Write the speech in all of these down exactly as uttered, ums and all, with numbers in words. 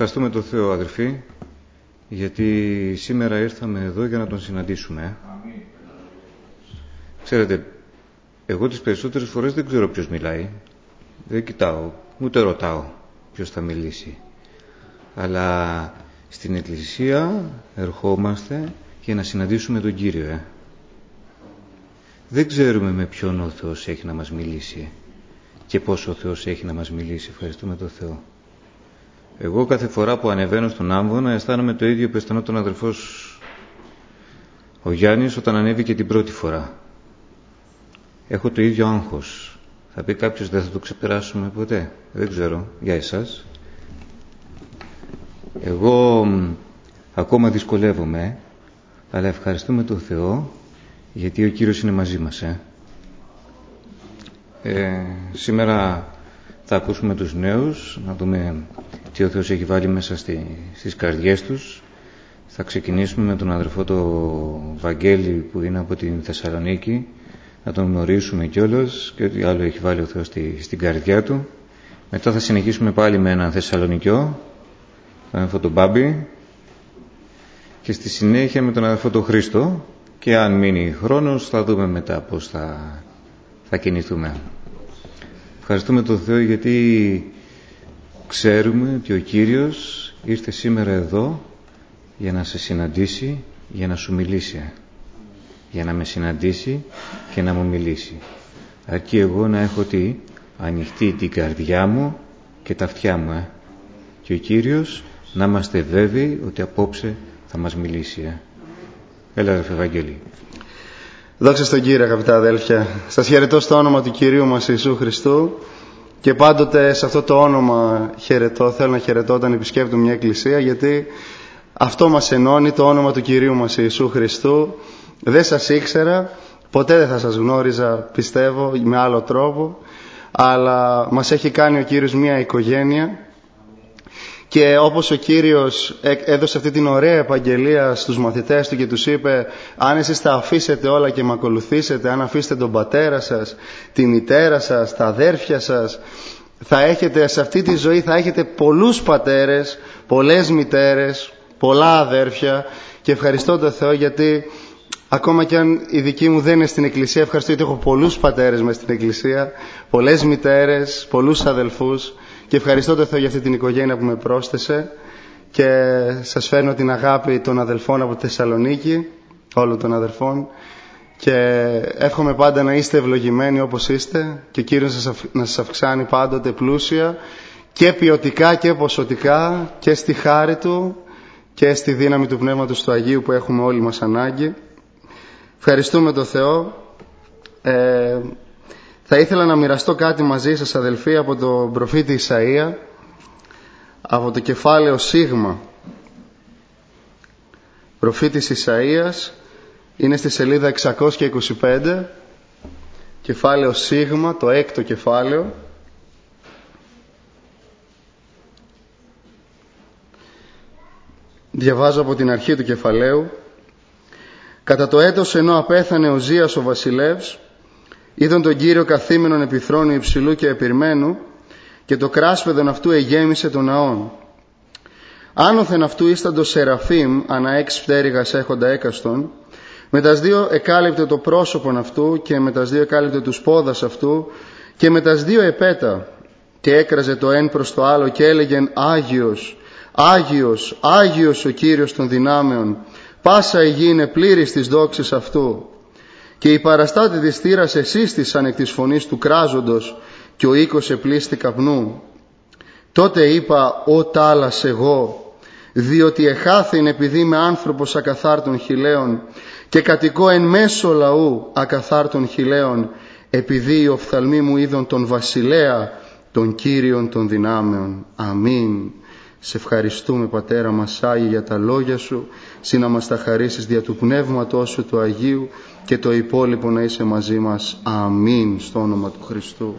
Ευχαριστούμε τον Θεό, αδερφοί, γιατί σήμερα ήρθαμε εδώ για να τον συναντήσουμε. Αμήν. Ξέρετε, εγώ τις περισσότερες φορές δεν ξέρω ποιος μιλάει. Δεν κοιτάω, ούτε ρωτάω ποιος θα μιλήσει. Αλλά στην Εκκλησία ερχόμαστε για να συναντήσουμε τον Κύριο. Ε. Δεν ξέρουμε με ποιον ο Θεός έχει να μας μιλήσει και πόσο ο Θεός έχει να μας μιλήσει. Ευχαριστούμε τον Θεό. Εγώ κάθε φορά που ανεβαίνω στον Άμβονα αισθάνομαι το ίδιο που αισθανόταν ο αδερφός ο Γιάννης όταν ανέβηκε την πρώτη φορά. Έχω το ίδιο άγχος. Θα πει κάποιος δεν θα το ξεπεράσουμε ποτέ. Δεν ξέρω. Για εσάς. Εγώ ακόμα δυσκολεύομαι, αλλά ευχαριστούμε τον Θεό γιατί ο Κύριος είναι μαζί μας. Ε. Ε, σήμερα θα ακούσουμε τους νέους, να δούμε τι ο Θεός έχει βάλει μέσα στη, στις καρδιές τους. Θα ξεκινήσουμε με τον αδερφό το Βαγγέλη που είναι από την Θεσσαλονίκη, να τον γνωρίσουμε κιόλας και ό,τι άλλο έχει βάλει ο Θεός στη, στην καρδιά του. Μετά θα συνεχίσουμε πάλι με έναν Θεσσαλονικιό, τον αδερφό τον Μπάμπη, και στη συνέχεια με τον αδερφό τον Χρήστο, και αν μείνει χρόνος θα δούμε μετά πώς θα, θα κινηθούμε. Ευχαριστούμε τον Θεό γιατί ξέρουμε ότι ο Κύριος ήρθε σήμερα εδώ για να σε συναντήσει, για να σου μιλήσει. Για να με συναντήσει και να μου μιλήσει. Αρκεί εγώ να έχω τι, ανοιχτή την καρδιά μου και τα αυτιά μου. Ε. Και ο Κύριος να είμαστε βέβαιοι ότι απόψε θα μας μιλήσει. Ε. Έλα αδερφέ Βαγγέλη. Δόξα στον Κύριο, αγαπητά αδέλφια. Σας χαιρετώ στο όνομα του Κυρίου μας Ιησού Χριστού και πάντοτε σε αυτό το όνομα χαιρετώ, θέλω να χαιρετώ όταν επισκέπτομαι μια εκκλησία, γιατί αυτό μας ενώνει, το όνομα του Κυρίου μας Ιησού Χριστού. Δεν σας ήξερα, ποτέ δεν θα σας γνώριζα, πιστεύω, με άλλο τρόπο, αλλά μας έχει κάνει ο Κύριος μια οικογένεια. Και όπως ο Κύριος έδωσε αυτή την ωραία επαγγελία στους μαθητές του και τους είπε, αν εσείς τα αφήσετε όλα και με ακολουθήσετε, αν αφήσετε τον πατέρα σας, τη μητέρα σας, τα αδέρφια σας, θα έχετε σε αυτή τη ζωή, θα έχετε πολλούς πατέρες, πολλές μητέρες, πολλά αδέρφια. Και ευχαριστώ τον Θεό γιατί ακόμα και αν η δική μου δεν είναι στην εκκλησία, ευχαριστώ γιατί έχω πολλούς πατέρες μες στην εκκλησία, πολλές μητέρες, πολλούς αδελφούς. Και ευχαριστώ τον Θεό για αυτή την οικογένεια που με πρόσθεσε και σας φέρνω την αγάπη των αδελφών από τη Θεσσαλονίκη, όλων των αδελφών, και εύχομαι πάντα να είστε ευλογημένοι όπως είστε και ο Κύριος να σας αυξάνει πάντοτε πλούσια και ποιοτικά και ποσοτικά και στη χάρη Του και στη δύναμη του Πνεύματος του Αγίου που έχουμε όλοι μας ανάγκη. Ευχαριστούμε τον Θεό. Ε, Θα ήθελα να μοιραστώ κάτι μαζί σας αδελφοί από τον προφήτη Ισαΐα, από το κεφάλαιο Σίγμα. Προφήτης Ισαΐας είναι στη σελίδα εξακόσια είκοσι πέντε, κεφάλαιο Σίγμα, το έκτο κεφάλαιο. Διαβάζω από την αρχή του κεφαλαίου. Κατά το έτος ενώ απέθανε ο Ουζίας ο βασιλεύς, είδον τον Κύριο καθήμενον επί θρόνου υψηλού και επιρμένου, και το κράσπεδον αυτού εγέμισε τον ναόν. Άνωθεν αυτού ίσταντο σεραφείμ, ανά έξι πτέρυγας έχοντα έκαστον, με τας δύο εκάλυπτε το πρόσωπον αυτού και με τας δύο εκάλυπτε τους πόδας αυτού και με τας δύο επέτα, και έκραζε το ένα προς το άλλο και έλεγεν Άγιος, Άγιος, Άγιος ο Κύριος των δυνάμεων, πάσα η γη είναι πλήρης της δόξης αυτού. Και οι παραστάτη της θύρας εσύστησαν εκ της φωνής του κράζοντος και ο οίκος επλήστη καπνού. Τότε είπα, «Ω τάλας εγώ, διότι εχάθην επειδή είμαι άνθρωπος ακαθάρτων χιλέων και κατοικώ εν μέσω λαού ακαθάρτων χιλέων, επειδή οι οφθαλμοί μου είδον τον βασιλέα, τον Κύριον των δυνάμεων». Αμήν. Σε ευχαριστούμε Πατέρα μας Άγιε για τα λόγια Σου, συ να μας τα χαρίσεις δια του Πνεύματός Σου του Αγίου και το υπόλοιπο να είσαι μαζί μας. Αμήν. Στο όνομα του Χριστού.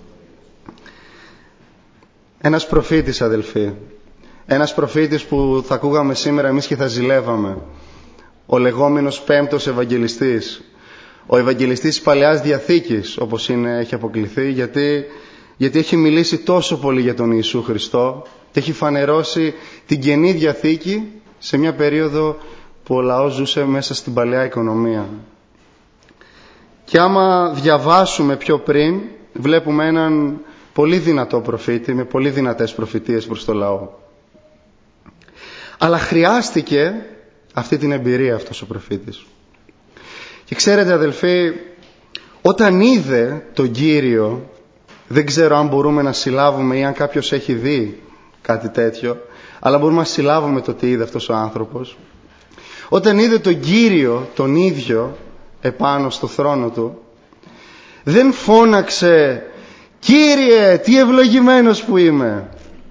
Ένας προφήτης αδελφοί, ένας προφήτης που θα ακούγαμε σήμερα εμείς και θα ζηλεύαμε, ο λεγόμενος πέμπτος Ευαγγελιστής, ο Ευαγγελιστής της Παλαιάς Διαθήκης όπως είναι, έχει αποκληθεί, γιατί γιατί έχει μιλήσει τόσο πολύ για τον Ιησού Χριστό και έχει φανερώσει την Καινή Διαθήκη σε μια περίοδο που ο λαός ζούσε μέσα στην παλαιά οικονομία. Και άμα διαβάσουμε πιο πριν, βλέπουμε έναν πολύ δυνατό προφήτη με πολύ δυνατές προφητείες προς το λαό. Αλλά χρειάστηκε αυτή την εμπειρία αυτός ο προφήτης. Και ξέρετε αδελφοί, όταν είδε τον Κύριο, δεν ξέρω αν μπορούμε να συλλάβουμε ή αν κάποιος έχει δει κάτι τέτοιο, αλλά μπορούμε να συλλάβουμε το τι είδε αυτός ο άνθρωπος. Όταν είδε τον Κύριο τον ίδιο επάνω στο θρόνο του, δεν φώναξε «Κύριε, τι ευλογημένος που είμαι!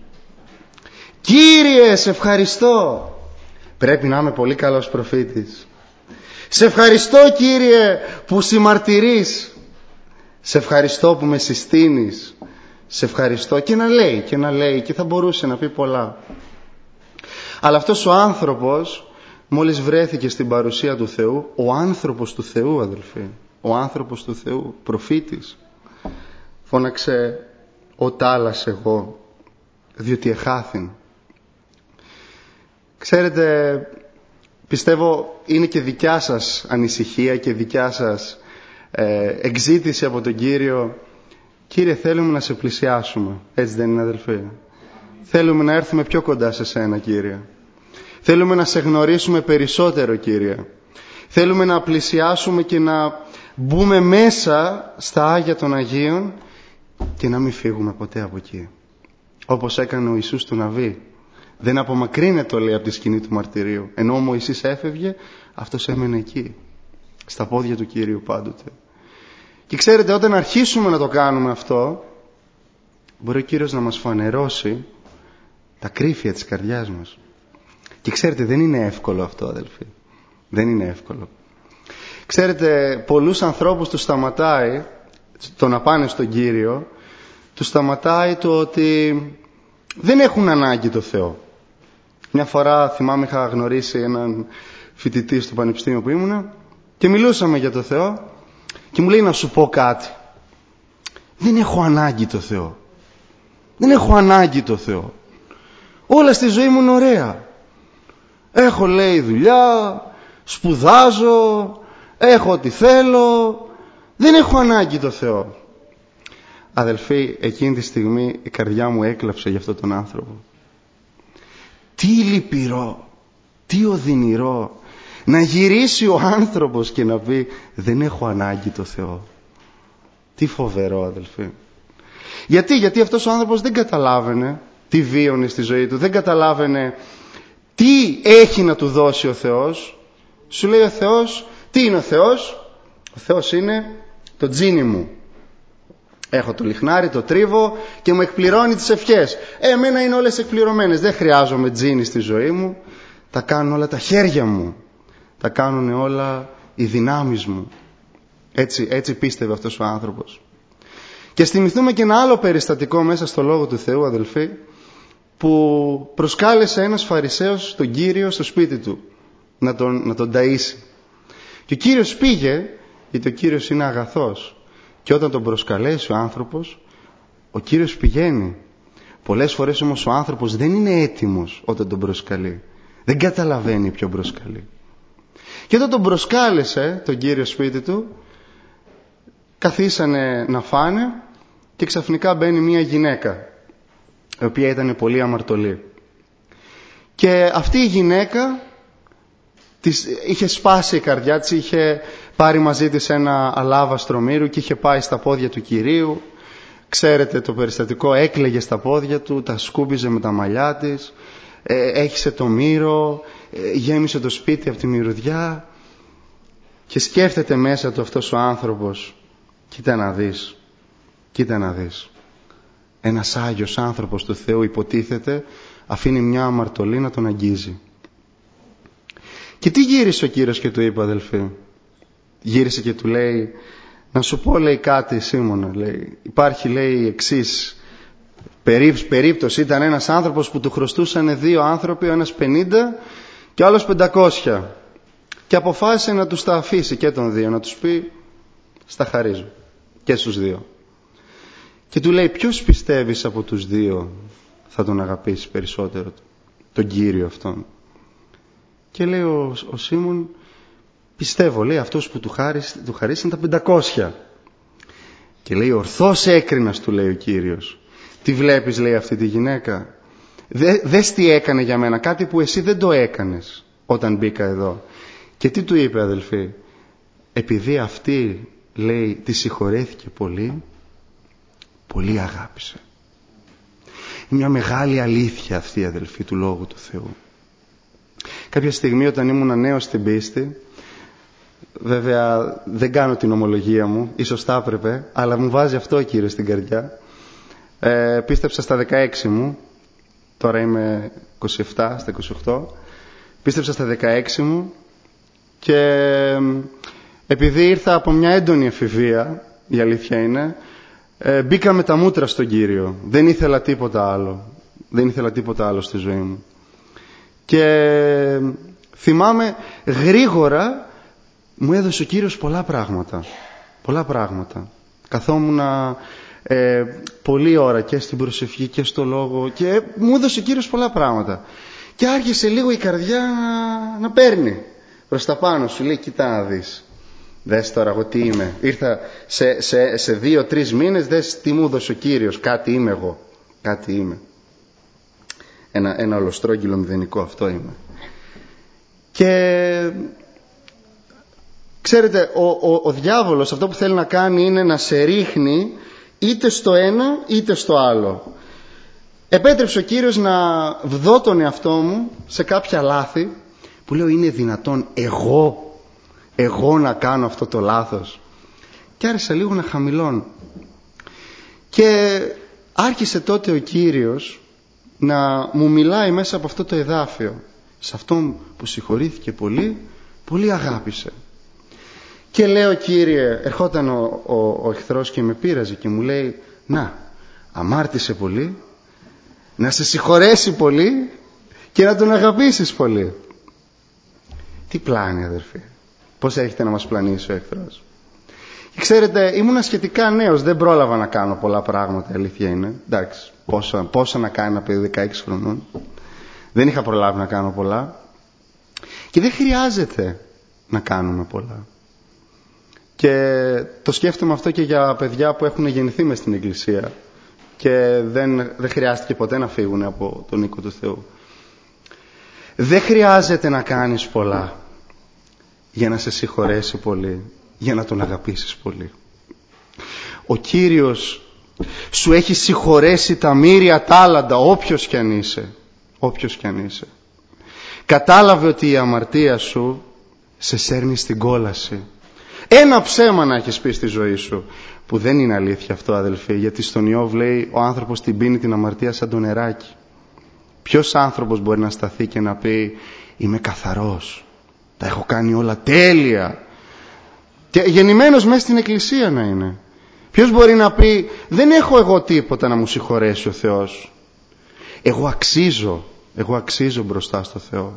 Κύριε, σε ευχαριστώ!» Πρέπει να είμαι πολύ καλός προφήτης. «Σε ευχαριστώ, Κύριε, που συμμαρτυρείς. Σε ευχαριστώ που με συστήνεις. Σε ευχαριστώ». Και να λέει, και να λέει, και θα μπορούσε να πει πολλά. Αλλά αυτός ο άνθρωπος, μόλις βρέθηκε στην παρουσία του Θεού, ο άνθρωπος του Θεού, αδελφοί, ο άνθρωπος του Θεού, προφήτης, φώναξε «Ο τάλας εγώ, διότι εχάθην». Ξέρετε, πιστεύω είναι και δικιά σας ανησυχία και δικιά σας ε, εξήτηση από τον Κύριο. «Κύριε, θέλουμε να σε πλησιάσουμε». Έτσι δεν είναι, αδελφοί? Θέλουμε να έρθουμε πιο κοντά σε σένα, Κύριε. Θέλουμε να σε γνωρίσουμε περισσότερο, Κύριε. Θέλουμε να πλησιάσουμε και να μπούμε μέσα στα Άγια των Αγίων και να μην φύγουμε ποτέ από εκεί. Όπως έκανε ο Ιησούς του Ναβί. Δεν απομακρύνεται, λέει, από τη σκηνή του μαρτυρίου. Ενώ ο Μωυσής έφευγε, αυτός έμενε εκεί, στα πόδια του Κυρίου πάντοτε. Και ξέρετε, όταν αρχίσουμε να το κάνουμε αυτό, μπορεί ο Κύριος να μας φανερώσει τα κρύφια της καρδιάς μας. Και ξέρετε, δεν είναι εύκολο αυτό, αδελφοί. Δεν είναι εύκολο. Ξέρετε, πολλούς ανθρώπους τους σταματάει το να πάνε στον Κύριο, τους σταματάει το ότι δεν έχουν ανάγκη το Θεό. Μια φορά θυμάμαι είχα γνωρίσει έναν φοιτητή στο πανεπιστήμιο που ήμουνα και μιλούσαμε για το Θεό και μου λέει να σου πω κάτι. Δεν έχω ανάγκη το Θεό. Δεν έχω ανάγκη το Θεό. Όλα στη ζωή μου είναι ωραία. Έχω, λέει, δουλειά, σπουδάζω, έχω ό,τι θέλω. Δεν έχω ανάγκη το Θεό. Αδελφοί, εκείνη τη στιγμή η καρδιά μου έκλαψε για αυτόν τον άνθρωπο. Τι λυπηρό, τι οδυνηρό να γυρίσει ο άνθρωπος και να πει δεν έχω ανάγκη το Θεό. Τι φοβερό, αδελφοί. Γιατί, γιατί αυτός ο άνθρωπος δεν καταλάβαινε τι βίωνε στη ζωή του, δεν καταλάβαινε τι έχει να του δώσει ο Θεός. Σου λέει ο Θεός, τι είναι ο Θεός? Ο Θεός είναι το τζίνι μου. Έχω το λιχνάρι, το τρίβω και μου εκπληρώνει τις ευχές. Ε, εμένα είναι όλες εκπληρωμένες. Δεν χρειάζομαι τζίνι στη ζωή μου. Τα κάνουν όλα τα χέρια μου. Τα κάνουν όλα οι δυνάμεις μου. Έτσι, έτσι πίστευε αυτός ο άνθρωπος. Και θυμηθούμε και ένα άλλο περιστατικό μέσα στο Λόγο του Θεού, αδελφοί, που προσκάλεσε ένας Φαρισαίος τον Κύριο στο σπίτι του να τον, να τον ταΐσει. Και ο Κύριος πήγε, γιατί ο Κύριος είναι αγαθός. Και όταν τον προσκαλέσει ο άνθρωπος, ο Κύριος πηγαίνει. Πολλές φορές όμως ο άνθρωπος δεν είναι έτοιμος όταν τον προσκαλεί. Δεν καταλαβαίνει ποιον προσκαλεί. Και όταν τον προσκάλεσε τον Κύριο σπίτι του, καθίσανε να φάνε και ξαφνικά μπαίνει μια γυναίκα, η οποία ήταν πολύ αμαρτωλή. Και αυτή η γυναίκα της είχε σπάσει η καρδιά της, είχε πάρει μαζί της ένα αλάβαστρο μύρου και είχε πάει στα πόδια του Κυρίου. Ξέρετε το περιστατικό, έκλαιγε στα πόδια του, τα σκούπιζε με τα μαλλιά της, ε, έχισε το μύρο, ε, γέμισε το σπίτι από τη μυρωδιά. Και σκέφτεται μέσα του αυτός ο άνθρωπος, κοίτα να δεις, κοίτα να δεις. Ένας Άγιος άνθρωπος του Θεού υποτίθεται, αφήνει μια αμαρτωλή να τον αγγίζει. Και τι γύρισε ο Κύριος και του είπε, αδελφοί? Γύρισε και του λέει, να σου πω, λέει, κάτι, Σίμωνα, λέει. Υπάρχει, λέει, εξής περίπτωση. Ήταν ένας άνθρωπος που του χρωστούσαν δύο άνθρωποι, ο ένας πενήντα και ο άλλος πεντακόσια. Και αποφάσισε να τους τα αφήσει και τον δύο, να τους πει στα χαρίζω και στους δύο. Και του λέει, ποιος πιστεύεις από τους δύο θα τον αγαπήσει περισσότερο, τον Κύριο αυτόν? Και λέει ο, ο Σίμων, πιστεύω, λέει, αυτός που του χάρισε, του χαρίσαν τα πεντακόσια. Και λέει, ορθώς έκρινας, του λέει ο Κύριος. Τι βλέπεις, λέει, αυτή τη γυναίκα? Δε, δες τι έκανε για μένα, κάτι που εσύ δεν το έκανες όταν μπήκα εδώ. Και τι του είπε, αδελφοί? Επειδή αυτή, λέει, τη συγχωρέθηκε πολύ, πολύ αγάπησε. Είναι μια μεγάλη αλήθεια αυτή, αδελφοί, του Λόγου του Θεού. Κάποια στιγμή όταν ήμουν νέος στην πίστη, βέβαια δεν κάνω την ομολογία μου, ίσως τα έπρεπε, αλλά μου βάζει αυτό ο Κύριος στην καρδιά. Ε, πίστεψα στα δεκαέξι μου, τώρα είμαι είκοσι επτά, στα είκοσι οκτώ. Πίστεψα στα δεκαέξι μου και επειδή ήρθα από μια έντονη εφηβεία, η αλήθεια είναι, ε, μπήκα με τα μούτρα στον Κύριο. Δεν ήθελα τίποτα άλλο. Δεν ήθελα τίποτα άλλο στη ζωή μου. Και θυμάμαι γρήγορα μου έδωσε ο Κύριος πολλά πράγματα. Πολλά πράγματα. Καθόμουν ε, πολλή ώρα και στην προσευχή και στο λόγο και μου έδωσε ο Κύριος πολλά πράγματα. Και άρχισε λίγο η καρδιά να, να παίρνει προς τα πάνω. Σου λέει, κοίτα να δεις. Δες τώρα εγώ τι είμαι. Ήρθα σε, σε, σε δύο-τρεις μήνες, δες τι μου έδωσε ο Κύριος. Κάτι είμαι εγώ. Κάτι είμαι. Ένα, ένα ολοστρόγγυλο μηδενικό, αυτό είμαι. Και ξέρετε, ο, ο, ο διάβολος αυτό που θέλει να κάνει είναι να σε ρίχνει είτε στο ένα είτε στο άλλο. Επέτρεψε ο Κύριος να βδώ τον εαυτό μου σε κάποια λάθη που λέω, είναι δυνατόν εγώ εγώ να κάνω αυτό το λάθος? Και άρχισα λίγο να χαμηλώνω. Και άρχισε τότε ο Κύριος να μου μιλάει μέσα από αυτό το εδάφιο. Σε αυτόν που συγχωρήθηκε πολύ, πολύ αγάπησε. Και λέω, Κύριε, ερχόταν ο, ο, ο εχθρός και με πείραζε και μου λέει, να, αμάρτησε πολύ, να σε συγχωρέσει πολύ και να τον αγαπήσεις πολύ. Τι πλάνη, αδερφοί? Πώς έχετε να μας πλανήσει ο εχθρός? Και ξέρετε, ήμουνα σχετικά νέος, δεν πρόλαβα να κάνω πολλά πράγματα, η αλήθεια είναι. Εντάξει, πόσα, πόσα να κάνει ένα παιδί δεκαέξι χρονών. Δεν είχα προλάβει να κάνω πολλά. Και δεν χρειάζεται να κάνουμε πολλά. Και το σκέφτομαι αυτό και για παιδιά που έχουν γεννηθεί μες στην Εκκλησία και δεν, δεν χρειάστηκε ποτέ να φύγουν από τον οίκο του Θεού. Δεν χρειάζεται να κάνεις πολλά για να σε συγχωρέσει πολύ, για να τον αγαπήσεις πολύ. Ο Κύριος σου έχει συγχωρέσει τα μοίρια τάλαντα, όποιος κι αν είσαι, όποιος κι αν είσαι. Κατάλαβε ότι η αμαρτία σου σε σέρνει στην κόλαση. Ένα ψέμα να έχεις πει στη ζωή σου, που δεν είναι αλήθεια αυτό, αδελφοί, γιατί στον Ιώβ λέει, ο άνθρωπος την πίνει την αμαρτία σαν το νεράκι. Ποιος άνθρωπος μπορεί να σταθεί και να πει, είμαι καθαρός, τα έχω κάνει όλα τέλεια, και γεννημένος μέσα στην εκκλησία να είναι? Ποιος μπορεί να πει, δεν έχω εγώ τίποτα να μου συγχωρέσει ο Θεός, εγώ αξίζω, εγώ αξίζω μπροστά στο Θεό?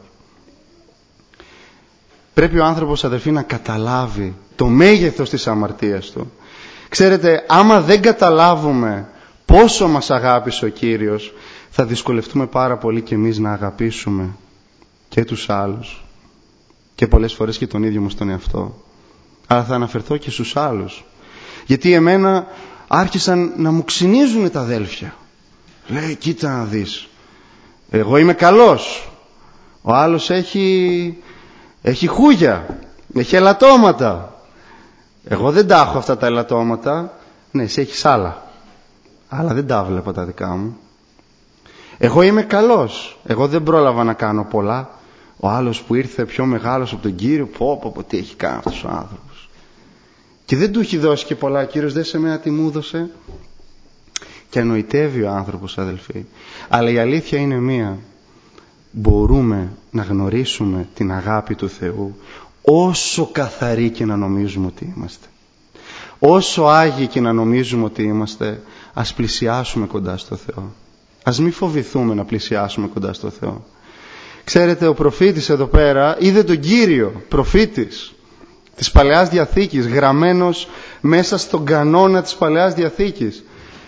Πρέπει ο άνθρωπος, αδελφοί, να καταλάβει το μέγεθος της αμαρτίας του. Ξέρετε, άμα δεν καταλάβουμε πόσο μας αγάπησε ο Κύριος, θα δυσκολευτούμε πάρα πολύ και εμείς να αγαπήσουμε και τους άλλους και πολλές φορές και τον ίδιο μας τον εαυτό. Αλλά θα αναφερθώ και στους άλλους, γιατί εμένα άρχισαν να μου ξυνίζουν τα αδέλφια. Λέει, κοίτα να δεις, εγώ είμαι καλός, ο άλλος έχει, έχει χούγια, έχει ελαττώματα. Εγώ δεν τα έχω αυτά τα ελαττώματα. Ναι, εσύ έχεις άλλα, αλλά δεν τα βλέπω τα δικά μου. Εγώ είμαι καλός, εγώ δεν πρόλαβα να κάνω πολλά. Ο άλλος που ήρθε πιο μεγάλος από τον Κύριο, πω πω πω τι έχει κάνει αυτός ο άνθρωπος, και δεν του έχει δώσει και πολλά. Ο Κύριος δεν σε μένα τι μου έδωσε. Και ανοητεύει ο άνθρωπος, αδελφοί. Αλλά η αλήθεια είναι μία, μπορούμε να γνωρίσουμε την αγάπη του Θεού όσο καθαροί και να νομίζουμε ότι είμαστε, όσο άγιοι και να νομίζουμε ότι είμαστε. Ας πλησιάσουμε κοντά στο Θεό, ας μην φοβηθούμε να πλησιάσουμε κοντά στο Θεό. Ξέρετε, ο προφήτης εδώ πέρα είδε τον Κύριο, προφήτης της Παλαιάς Διαθήκης, γραμμένος μέσα στον κανόνα της Παλαιάς Διαθήκης.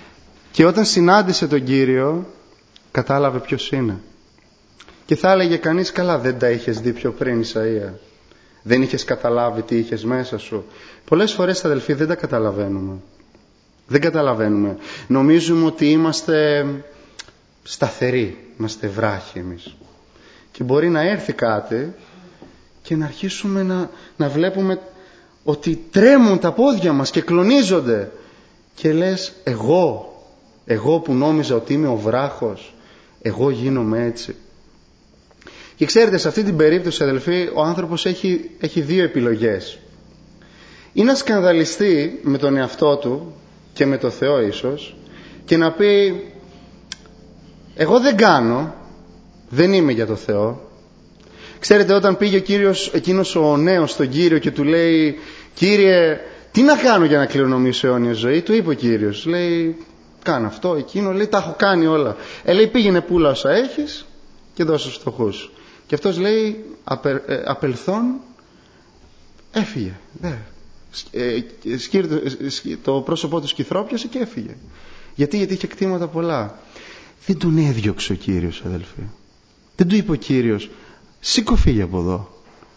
Και όταν συνάντησε τον Κύριο, κατάλαβε ποιος είναι. Και θα έλεγε κανείς, καλά, δεν τα είχες δει πιο πριν, Ισαΐα? Δεν είχες καταλάβει τι είχες μέσα σου? Πολλές φορές, αδελφοί, δεν τα καταλαβαίνουμε. Δεν καταλαβαίνουμε. Νομίζουμε ότι είμαστε σταθεροί, είμαστε βράχοι εμείς. Και μπορεί να έρθει κάτι και να αρχίσουμε να, να βλέπουμε ότι τρέμουν τα πόδια μας και κλονίζονται. Και λες, εγώ, εγώ που νόμιζα ότι είμαι ο βράχος, εγώ γίνομαι έτσι. Και ξέρετε, σε αυτή την περίπτωση, αδελφοί, ο άνθρωπος έχει, έχει δύο επιλογές. Ή να σκανδαλιστεί με τον εαυτό του και με το Θεό ίσως και να πει, εγώ δεν κάνω, δεν είμαι για το Θεό. Ξέρετε, όταν πήγε ο Κύριος, εκείνος ο νέος στον Κύριο και του λέει, Κύριε, τι να κάνω για να κληρονομήσω αιώνια ζωή? Του είπε ο Κύριος, λέει, κάνε αυτό, εκείνο, λέει, τα έχω κάνει όλα. Ε, λέει, πήγαινε πούλα όσα έχεις και δώσε στους φτωχούς. Και αυτός λέει, απε, ε, απελθόν, έφυγε. Δε. Ε, σκύρ, το πρόσωπό του σκυθρόπιασε και έφυγε. Γιατί, γιατί είχε κτήματα πολλά. Δεν τον έδιωξε ο Κύριος, αδελφοί. Δεν του είπε ο Κύριος, σήκω, φύγε από εδώ.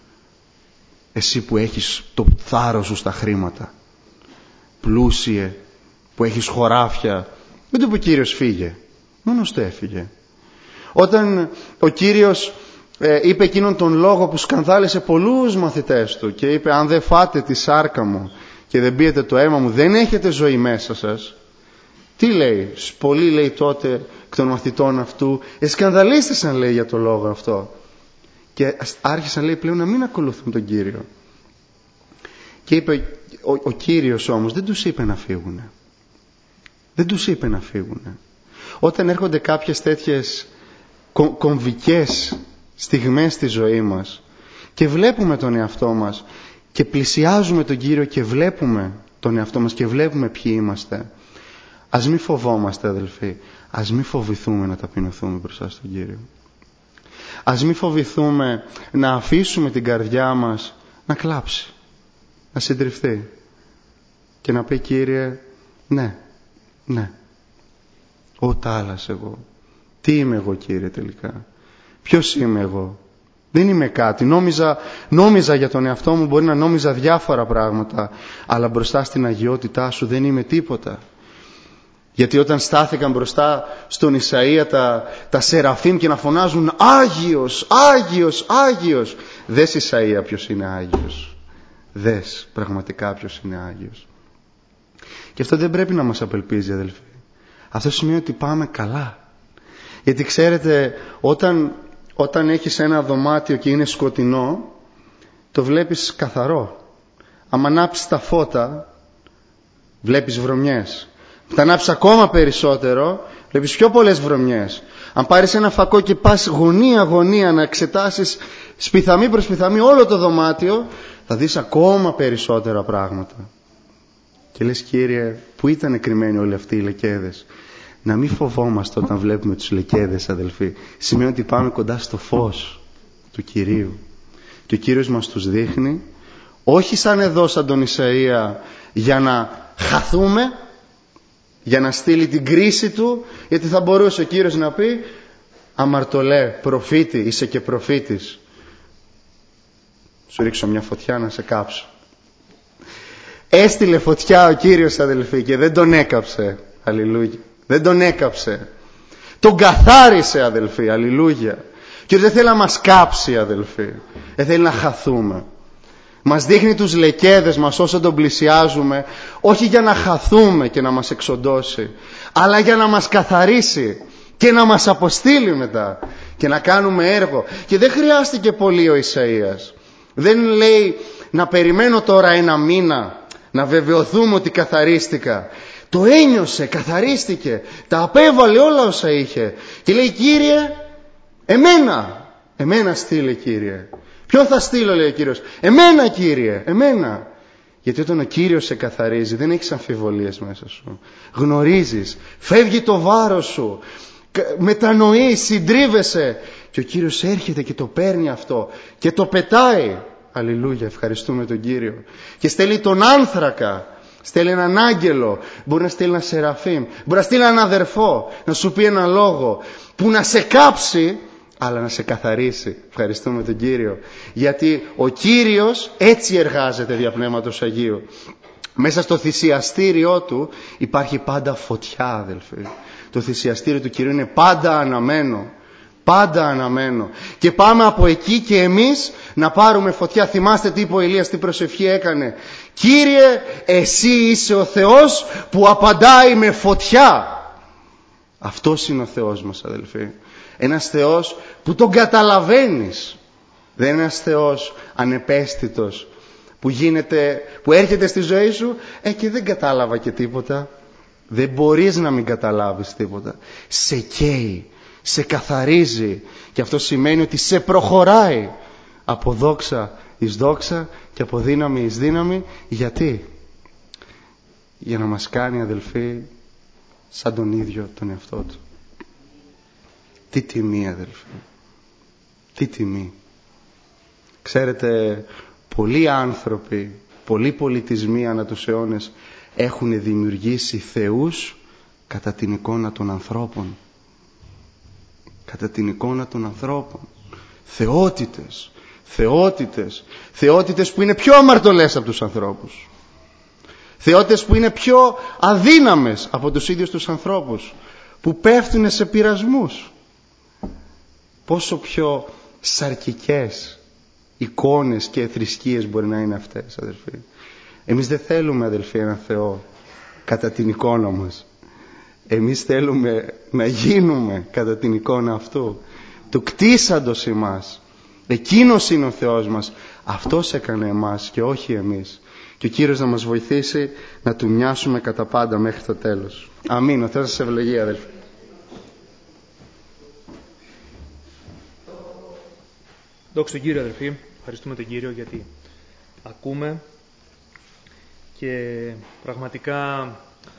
Εσύ που έχεις το θάρρος σου στα χρήματα, πλούσιε, που έχεις χωράφια. Δεν του είπε ο Κύριος, φύγε. Μόνος του έφυγε. Όταν ο Κύριος ε, είπε εκείνον τον λόγο που σκανδάλισε πολλούς μαθητές του και είπε, αν δεν φάτε τη σάρκα μου και δεν πίετε το αίμα μου, δεν έχετε ζωή μέσα σας. Τι λέει? Πολλοί, λέει, τότε εκ των μαθητών αυτού εσκανδαλίστησαν, λέει, για το λόγο αυτό. Και άρχισαν, λέει, πλέον να μην ακολουθούν τον Κύριο. Και είπε, ο, ο Κύριος όμως δεν τους είπε να φύγουνε. Δεν τους είπε να φύγουνε. Όταν έρχονται κάποιες τέτοιες κομ, κομβικές στιγμές στη ζωή μας και βλέπουμε τον εαυτό μας και πλησιάζουμε τον Κύριο και βλέπουμε τον εαυτό μας και βλέπουμε ποιοι είμαστε, ας μην φοβόμαστε, αδελφοί, ας μην φοβηθούμε να ταπεινωθούμε μπροστά στον Κύριο. Ας μην φοβηθούμε να αφήσουμε την καρδιά μας να κλάψει, να συντριφθεί και να πει, Κύριε, ναι, ναι, ο τάλας εγώ. Τι είμαι εγώ, Κύριε, τελικά? Ποιος είμαι εγώ? Δεν είμαι κάτι. Νόμιζα, νόμιζα για τον εαυτό μου, μπορεί να νόμιζα διάφορα πράγματα, αλλά μπροστά στην αγιότητά σου δεν είμαι τίποτα. Γιατί όταν στάθηκαν μπροστά στον Ισαΐα τα, τα Σεραφείμ και να φωνάζουν Άγιος, Άγιος, Άγιος, δες, Ισαΐα, ποιος είναι Άγιος. Δες πραγματικά ποιος είναι Άγιος. Και αυτό δεν πρέπει να μας απελπίζει, αδελφοί. Αυτό σημαίνει ότι πάμε καλά. Γιατί ξέρετε, όταν, όταν έχεις ένα δωμάτιο και είναι σκοτεινό, το βλέπεις καθαρό. Αν ανάψεις τα φώτα, βλέπεις βρωμιές. Θα ανάψεις ακόμα περισσότερο, βλέπεις πιο πολλές βρωμιές. Αν πάρεις ένα φακό και πας γωνία-γωνία να εξετάσεις σπιθαμή προς σπιθαμή όλο το δωμάτιο, θα δεις ακόμα περισσότερα πράγματα. Και λες, Κύριε, πού ήταν κρυμμένοι όλοι αυτοί οι λεκέδες? Να μην φοβόμαστε όταν βλέπουμε τους λεκέδες, αδελφοί. Σημαίνει ότι πάμε κοντά στο φως του Κυρίου. Και ο Κύριος μας τους δείχνει, όχι σαν εδώ, σαν τον Ισαΐα, για να χαθούμε, για να στείλει την κρίση του, γιατί θα μπορούσε ο Κύριος να πει, αμαρτωλέ, προφήτη, είσαι και προφήτης, σου ρίξω μια φωτιά να σε κάψω. Έστειλε φωτιά ο Κύριος, αδελφοί, και δεν τον έκαψε. Αλληλούια. Δεν τον έκαψε. Τον καθάρισε, αδελφοί. Αλληλούια. Και δεν θέλει να μας κάψει, αδελφοί. Δεν θέλει να χαθούμε. Μας δείχνει τους λεκέδες μας όσο τον πλησιάζουμε, όχι για να χαθούμε και να μας εξοντώσει, αλλά για να μας καθαρίσει και να μας αποστείλει μετά και να κάνουμε έργο. Και δεν χρειάστηκε πολύ ο Ισαΐας. Δεν λέει να περιμένω τώρα ένα μήνα να βεβαιωθούμε ότι καθαρίστηκα. Το ένιωσε, καθαρίστηκε, τα απέβαλε όλα όσα είχε και λέει, Κύριε, εμένα, εμένα στείλε, Κύριε. Ποιον θα στείλω, λέει ο Κύριος? Εμένα, Κύριε, εμένα. Γιατί όταν ο Κύριος σε καθαρίζει, δεν έχεις αμφιβολίες μέσα σου. Γνωρίζεις, φεύγει το βάρος σου, μετανοείς, συντρίβεσαι. Και ο Κύριος έρχεται και το παίρνει αυτό και το πετάει. Αλληλούια, ευχαριστούμε τον Κύριο. Και στέλνει τον άνθρακα Στέλνει έναν άγγελο, μπορεί να στείλει ένα σεραφείμ, μπορεί να στείλει έναν αδερφό, να σου πει ένα λόγο που να σε κάψει, αλλά να σε καθαρίσει. Ευχαριστούμε τον Κύριο. Γιατί ο Κύριος έτσι εργάζεται δια Πνεύματος Αγίου. Μέσα στο θυσιαστήριό του υπάρχει πάντα φωτιά, αδελφοί. Το θυσιαστήριο του Κυρίου είναι πάντα αναμένο. Πάντα αναμένο. Και πάμε από εκεί και εμείς να πάρουμε φωτιά. Θυμάστε τι είπε ο Ηλίας, τι προσευχή έκανε? Κύριε, εσύ είσαι ο Θεός που απαντάει με φωτιά. Αυτός είναι ο Θεός μας, αδελφοί. Ένας Θεός που τον καταλαβαίνεις. Δεν είναι ένας Θεός ανεπαίσθητος που, γίνεται, που έρχεται στη ζωή σου ε, και δεν κατάλαβα και τίποτα. Δεν μπορείς να μην καταλάβεις τίποτα. Σε καίει, σε καθαρίζει, και αυτό σημαίνει ότι σε προχωράει από δόξα εις δόξα και από δύναμη εις δύναμη. Γιατί? Για να μας κάνει, αδελφοί, σαν τον ίδιο τον εαυτό του. Τι τιμή, αδελφοί, τι τιμή. Ξέρετε, πολλοί άνθρωποι, πολλοί πολιτισμοί ανά τους αιώνες έχουν δημιουργήσει θεούς κατά την εικόνα των ανθρώπων. Κατά την εικόνα των ανθρώπων. Θεότητες, θεότητες, θεότητες που είναι πιο αμαρτωλές από τους ανθρώπους. Θεότητες που είναι πιο αδύναμες από τους ίδιους τους ανθρώπους, που πέφτουν σε πειρασμούς. Πόσο πιο σαρκικές εικόνες και θρησκείες μπορεί να είναι αυτές, αδελφοί. Εμείς δεν θέλουμε, αδελφοί, έναν Θεό κατά την εικόνα μας. Εμείς θέλουμε να γίνουμε κατά την εικόνα αυτού, του κτίσαντος εμάς. Εκείνος είναι ο Θεός μας. Αυτός έκανε εμάς και όχι εμείς. Και ο Κύριος να μας βοηθήσει να του μοιάσουμε κατά πάντα μέχρι το τέλος. Αμήν. Ο Θεός σας ευλογεί, αδελφοί. Δόξα τον Κύριο, αδελφοί. Ευχαριστούμε τον Κύριο γιατί ακούμε και πραγματικά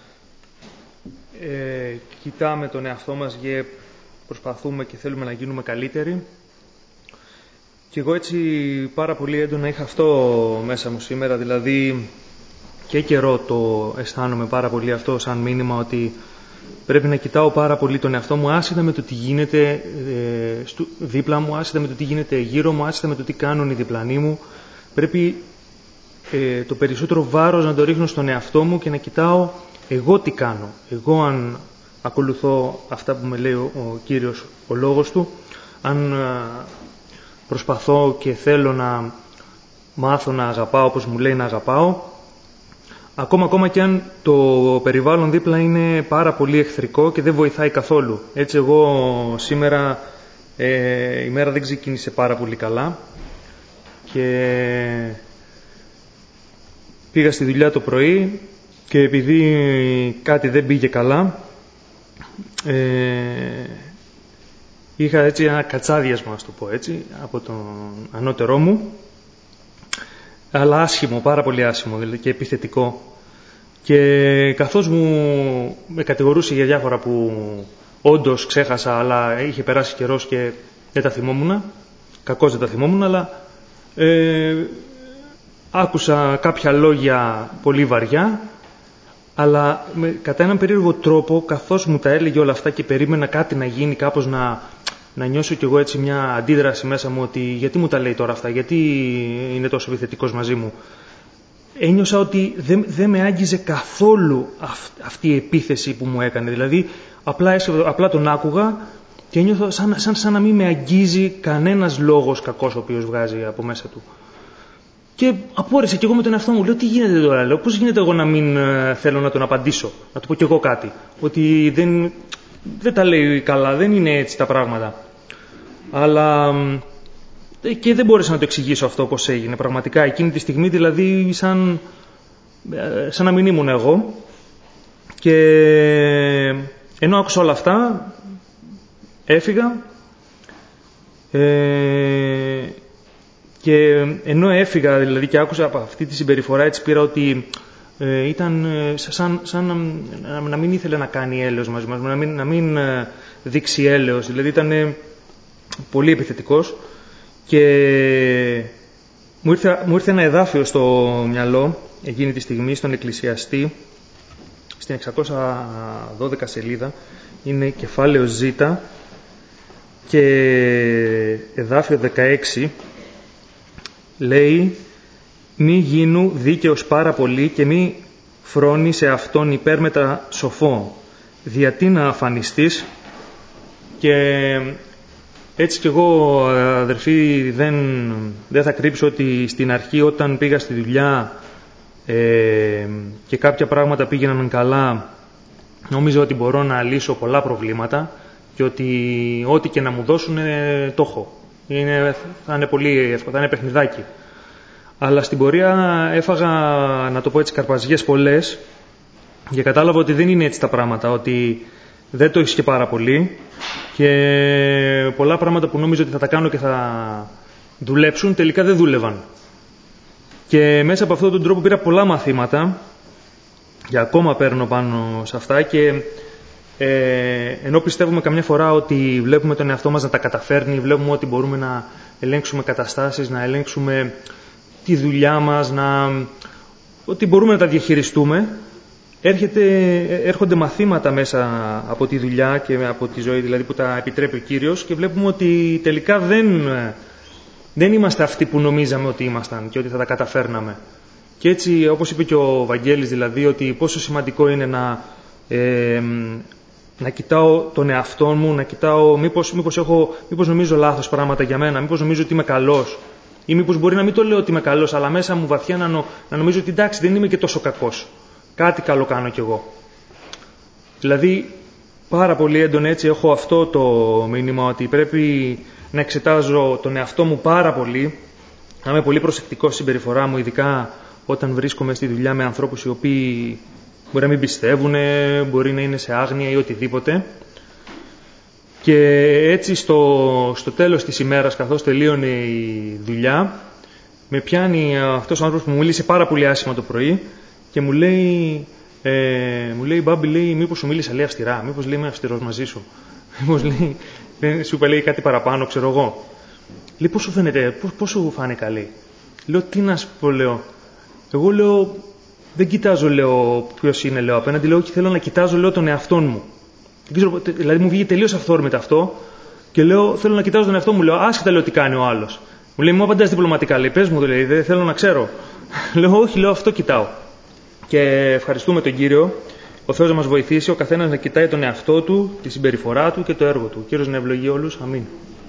ε, κοιτάμε τον εαυτό μας και προσπαθούμε και θέλουμε να γίνουμε καλύτεροι. Και εγώ έτσι πάρα πολύ έντονα είχα αυτό μέσα μου σήμερα, δηλαδή και καιρό το αισθάνομαι πάρα πολύ αυτό σαν μήνυμα, ότι πρέπει να κοιτάω πάρα πολύ τον εαυτό μου, άσχετα με το τι γίνεται ε, στο, δίπλα μου, άσχετα με το τι γίνεται γύρω μου, άσχετα με το τι κάνουν οι διπλανοί μου. Πρέπει ε, το περισσότερο βάρος να το ρίχνω στον εαυτό μου και να κοιτάω εγώ τι κάνω. Εγώ αν ακολουθώ αυτά που με λέει ο, ο Κύριος, ο λόγος Του, αν α, προσπαθώ και θέλω να μάθω να αγαπάω όπως μου λέει να αγαπάω, ακόμα, ακόμα και αν το περιβάλλον δίπλα είναι πάρα πολύ εχθρικό και δεν βοηθάει καθόλου. Έτσι εγώ σήμερα ε, η μέρα δεν ξεκίνησε πάρα πολύ καλά και πήγα στη δουλειά το πρωί και επειδή κάτι δεν πήγε καλά ε, είχα έτσι ένα κατσάδιασμα, ας το πω έτσι, από τον ανώτερό μου, αλλά άσχημο, πάρα πολύ άσχημο δηλαδή, και επιθετικό. Και καθώς μου με κατηγορούσε για διάφορα που όντως ξέχασα, αλλά είχε περάσει καιρός και δεν τα θυμόμουν, κακώς δεν τα θυμόμουν, αλλά ε, άκουσα κάποια λόγια πολύ βαριά, αλλά με, κατά έναν περίεργο τρόπο, καθώς μου τα έλεγε όλα αυτά και περίμενα κάτι να γίνει, κάπως να, να νιώσω κι εγώ έτσι μια αντίδραση μέσα μου, ότι γιατί μου τα λέει τώρα αυτά, γιατί είναι τόσο επιθετικός μαζί μου. Ένιωσα ότι δεν, δεν με άγγιζε καθόλου αυ, αυτή η επίθεση που μου έκανε. Δηλαδή, απλά, απλά τον άκουγα και ένιωθα σαν, σαν, σαν να μην με αγγίζει κανένας λόγος κακός ο οποίος βγάζει από μέσα του. Και απόρρισα κι εγώ με τον εαυτό μου. Λέω, τι γίνεται τώρα, λέω, πώς γίνεται εγώ να μην ε, θέλω να τον απαντήσω, να του πω κι εγώ κάτι. Ότι δεν, δεν τα λέει καλά, δεν είναι έτσι τα πράγματα. Αλλά... και δεν μπόρεσα να το εξηγήσω αυτό πώς έγινε. Πραγματικά εκείνη τη στιγμή δηλαδή σαν, σαν να μην ήμουν εγώ. Και ενώ άκουσα όλα αυτά έφυγα ε, και ενώ έφυγα δηλαδή και άκουσα από αυτή τη συμπεριφορά, έτσι πήρα ότι ε, ήταν σαν, σαν να, να μην ήθελε να κάνει έλεος μαζί μας, να μην, να μην δείξει έλεος, δηλαδή ήταν πολύ επιθετικός. Και μου ήρθε, μου ήρθε ένα εδάφιο στο μυαλό εκείνη τη στιγμή στον Εκκλησιαστή, στην εξακόσια δώδεκα σελίδα, είναι κεφάλαιο Ζ και εδάφιο δεκαέξι, λέει «Μη γίνου δίκαιος πάρα πολύ και μη φρόνει σε αυτόν υπέρμετρα σοφό, διατί να αφανιστείς». Και έτσι κι εγώ, αδερφοί, δεν, δεν θα κρύψω ότι στην αρχή όταν πήγα στη δουλειά ε, και κάποια πράγματα πήγαιναν καλά, νόμιζα ότι μπορώ να λύσω πολλά προβλήματα και ότι ό,τι και να μου δώσουν ε, το έχω. Είναι, θα είναι πολύ εύκολο, θα είναι παιχνιδάκι. Αλλά στην πορεία έφαγα, να το πω έτσι, καρπαζιές πολλές και κατάλαβα ότι δεν είναι έτσι τα πράγματα, ότι δεν το έχεις και πάρα πολύ και πολλά πράγματα που νόμιζα ότι θα τα κάνω και θα δουλέψουν, τελικά δεν δούλευαν. Και μέσα από αυτόν τον τρόπο πήρα πολλά μαθήματα και ακόμα παίρνω πάνω σε αυτά και ε, ενώ πιστεύουμε καμιά φορά ότι βλέπουμε τον εαυτό μας να τα καταφέρνει, βλέπουμε ότι μπορούμε να ελέγξουμε καταστάσεις, να ελέγξουμε τη δουλειά μας, να, ότι μπορούμε να τα διαχειριστούμε, έρχεται, έρχονται μαθήματα μέσα από τη δουλειά και από τη ζωή, δηλαδή που τα επιτρέπει ο Κύριος και βλέπουμε ότι τελικά δεν, δεν είμαστε αυτοί που νομίζαμε ότι ήμασταν και ότι θα τα καταφέρναμε. Και έτσι, όπως είπε και ο Βαγγέλης, δηλαδή, ότι πόσο σημαντικό είναι να, ε, να κοιτάω τον εαυτό μου, να κοιτάω μήπως, μήπως, έχω, μήπως νομίζω λάθος πράγματα για μένα, μήπως νομίζω ότι είμαι καλός. Ή μήπως μπορεί να μην το λέω ότι είμαι καλός, αλλά μέσα μου βαθιά να, νο, να νομίζω ότι εντάξει, δεν είμαι και τόσο κακός. Κάτι καλό κάνω κι εγώ. Δηλαδή, πάρα πολύ έντονα έτσι έχω αυτό το μήνυμα, ότι πρέπει να εξετάζω τον εαυτό μου πάρα πολύ, να είμαι πολύ προσεκτικός στη συμπεριφορά μου, ειδικά όταν βρίσκομαι στη δουλειά με ανθρώπους οι οποίοι μπορεί να μην πιστεύουν, μπορεί να είναι σε άγνοια ή οτιδήποτε. Και έτσι στο, στο τέλος της ημέρας, καθώς τελείωνε η δουλειά, με πιάνει αυτός ο άνθρωπος που μου μίλησε πάρα πολύ άσχημα το πρωί και μου λέει, ε, μου λέει «Μπάμπη, λέει, μήπως σου μίλησα, λέει, αυστηρά, μήπως, λέει, είμαι αυστηρός μαζί σου, μήπως, λέει, σου είπε, λέει, κάτι παραπάνω, ξέρω εγώ». Λέει «Πώς σου φαίνεται, πώς, πώς σου φάνηκα», λέει. Λέω «Τι να σου πω», λέω. Εγώ λέω «Δεν κοιτάζω», λέω, ποιος είναι, λέω, απέναντι, λέω «Όχι, θέλω να κοιτάζω», λέω, τον εαυτόν μου. Δηλαδή μου βγήκε τελείως αυθόρμητα αυτό και λέω «Θέλω να κοιτάζω τον εαυτό μου», λέω, άσχετα, λέω, τι κάνει ο άλλος. Μου λέει «Μου απαντάς διπλωματικά», λέει, «Πες μου», λέει, «Δεν θέλω να ξέρω». Λέω «Όχι», λέω, «Αυτό κοιτάω». Και ευχαριστούμε τον Κύριο. Ο Θεός να μας βοηθήσει, ο καθένας να κοιτάει τον εαυτό του, τη συμπεριφορά του και το έργο του. Ο Κύριος να ευλογεί όλους. Αμήν.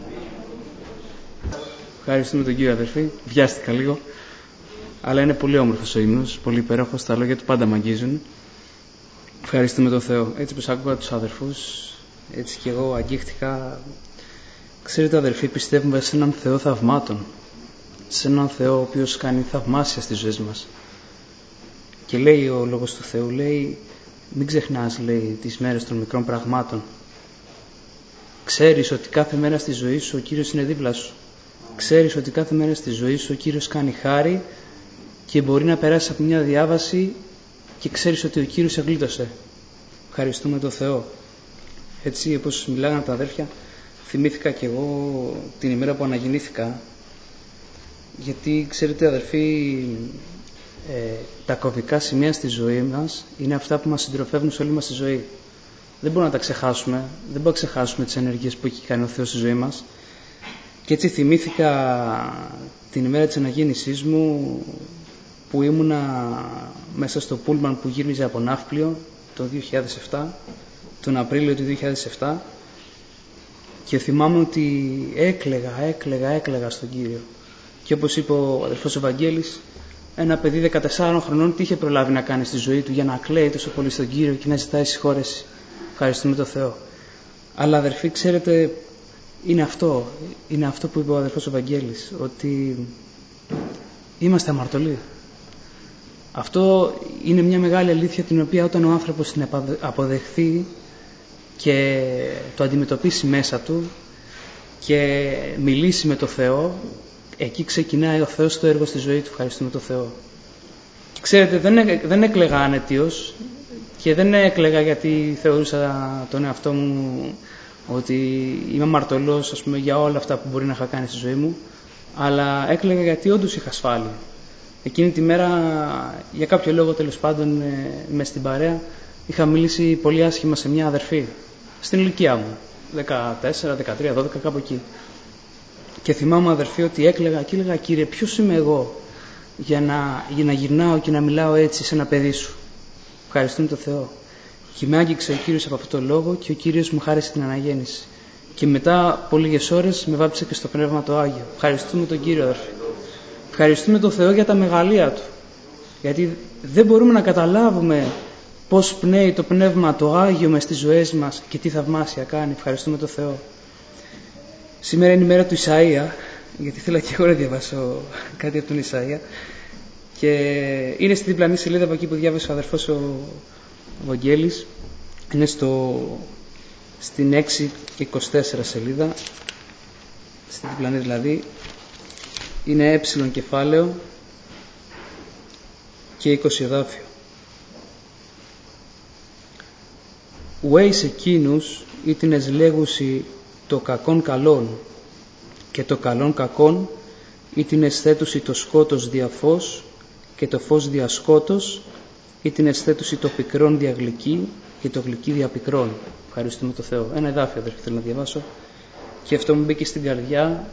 Ευχαριστούμε τον Κύριο, αδερφοί. Βιάστηκα λίγο. Αλλά είναι πολύ όμορφος ο ύμνος, πολύ υπέροχος. Τα λόγια του πάντα μ' αγγίζουν. Ευχαριστούμε τον Θεό. Έτσι πως άκουγα τους αδερφούς, έτσι κι εγώ αγγίχτηκα. Ξέρετε, αδερφοί, πιστεύουμε σε έναν Θεό θαυμάτων. Σε έναν Θεό ο οποίος κάνει θαυμάσια στις ζωές μας. Και λέει ο Λόγος του Θεού, λέει, μην ξεχνάς, λέει, τις μέρες των μικρών πραγμάτων. Ξέρεις ότι κάθε μέρα στη ζωή σου ο Κύριος είναι δίπλα σου. Ξέρεις ότι κάθε μέρα στη ζωή σου ο Κύριος κάνει χάρη και μπορεί να περάσει από μια διάβαση και ξέρεις ότι ο Κύριος σε γλίτωσε. Ευχαριστούμε τον Θεό. Έτσι, όπως μιλάγανε τα αδέρφια, θυμήθηκα κι εγώ την ημέρα που αναγεννήθηκα. Γιατί, ξέρετε, αδερφοί, ε, τα κομβικά σημεία στη ζωή μας είναι αυτά που μας συντροφεύουν σε όλη μας τη ζωή. Δεν μπορούμε να τα ξεχάσουμε. Δεν μπορούμε να ξεχάσουμε τις ενέργειες που έχει κάνει ο Θεός στη ζωή μας. Και έτσι θυμήθηκα την ημέρα της αναγέννησής μου, που ήμουνα μέσα στο πούλμαν που γύριζε από Ναύπλιο το δύο χιλιάδες επτά, τον Απρίλιο του δύο χιλιάδες επτά, και θυμάμαι ότι έκλαιγα, έκλαιγα, έκλαιγα στον Κύριο. Και όπως είπε ο αδελφός ο Βαγγέλης, ένα παιδί δεκατεσσάρων χρονών τι είχε προλάβει να κάνει στη ζωή του για να κλαίει τόσο πολύ στον Κύριο και να ζητάει συγχώρεση. Ευχαριστούμε τον Θεό. Αλλά αδερφοί, ξέρετε, είναι αυτό, είναι αυτό που είπε ο αδελφός ο Βαγγέλης, ότι είμαστε αμαρτωλοί. Αυτό είναι μια μεγάλη αλήθεια, την οποία όταν ο άνθρωπος την αποδεχθεί και το αντιμετωπίσει μέσα του και μιλήσει με το Θεό, εκεί ξεκινάει ο Θεός το έργο στη ζωή του. Ευχαριστούμε τον Θεό. Και ξέρετε, δεν, έ, δεν έκλαιγα ανετίως και δεν έκλαιγα γιατί θεωρούσα τον εαυτό μου ότι είμαι αμαρτωλός, ας πούμε, για όλα αυτά που μπορεί να είχα κάνει στη ζωή μου, αλλά έκλαιγα γιατί όντως είχα ασφάλεια. Εκείνη τη μέρα, για κάποιο λόγο τέλος πάντων, μες στην παρέα, είχα μιλήσει πολύ άσχημα σε μια αδερφή, στην ηλικία μου, δεκατέσσερα, δεκατρία, δώδεκα, κάπου εκεί. Και θυμάμαι, αδερφή, ότι έκλαιγα και έλεγα, Κύριε, ποιος είμαι εγώ για να, για να γυρνάω και να μιλάω έτσι σε ένα παιδί σου. Ευχαριστούμε τον Θεό. Και με άγγιξε ο Κύριος από αυτόν τον λόγο και ο Κύριος μου χάρισε την αναγέννηση. Και μετά από λίγες ώρες με βάπτισε και στο Πνεύμα το Άγιο. Ευχαριστούμε τον Κύριο, αδερφή. Ευχαριστούμε τον Θεό για τα μεγαλεία Του. Γιατί δεν μπορούμε να καταλάβουμε πώς πνέει το Πνεύμα το Άγιο μες στις ζωές μας και τι θαυμάσια κάνει. Ευχαριστούμε τον Θεό. Σήμερα είναι η μέρα του Ισαΐα, γιατί θέλω και εγώ να διαβάσω κάτι από τον Ισαΐα. Και είναι στη διπλανή σελίδα από εκεί που διάβασε ο αδερφός ο Βαγγέλης. Είναι στο, στην έξι και είκοσι τέσσερα σελίδα, στη διπλανή δηλαδή. Είναι έψιλον κεφάλαιο και είκοσι εδάφιο. Ουέις εκείνους ήτινες λέγουσι το κακόν καλόν και το καλόν κακόν ήτινες θέτουσι το σκότος δια φως και το φως δια σκότος ήτινες θέτουσι το πικρόν δια γλυκή και το γλυκή δια πικρόν. Ευχαριστούμε το Θεό. Ένα εδάφιο, αδερφοί, θέλω να διαβάσω. Και αυτό μου μπήκε στην καρδιά.